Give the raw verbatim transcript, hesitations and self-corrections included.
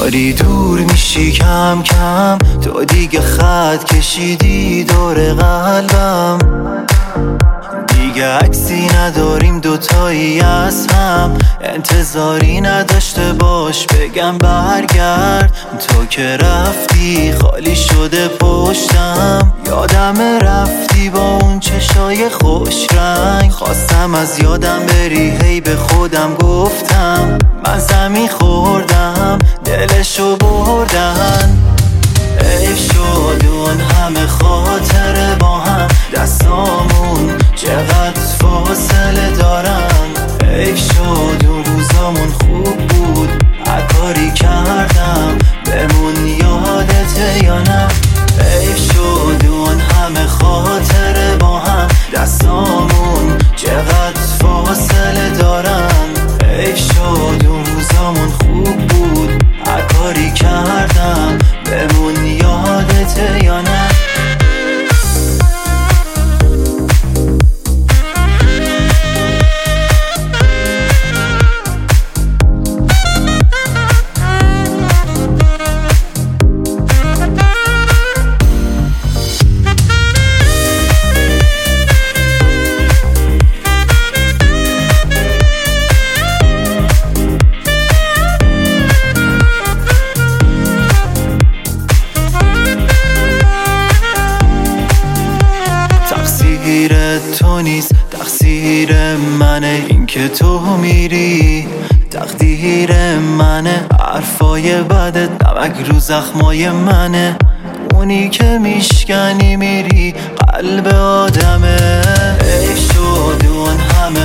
داری دور میشی کم کم، تو دیگه خط کشیدی دور قلبم، دیگه عکسی نداریم دوتایی از هم، انتظاری نداشته باش بگم برگرد، تو که رفتی خالی شده پشتم، یادم رفتی با اون چشای خوش رنگ، خواستم از یادم بری هی به خودم گفتم من زمین خوردم دلشو بردن، ای شد اون همه خاطره با هم، دستامون چقدر فاصله دارن، ای شد اون روزامون خوب بود هر کاری کردم بمون یادته یا نه، ای شد اون همه خاطره با هم، دستامون چقدر فاصله دارن، ای شد اون روزامون خوب بود هر کاری کردم بمون یادته یا نه. تقصیر تو نیست تقصیر منه، این که تو میری تقدیر منه، حرفای بدت نمک رو زخمای منه، اونی که میشکنی میری قلب آدمه، ای شد اون همه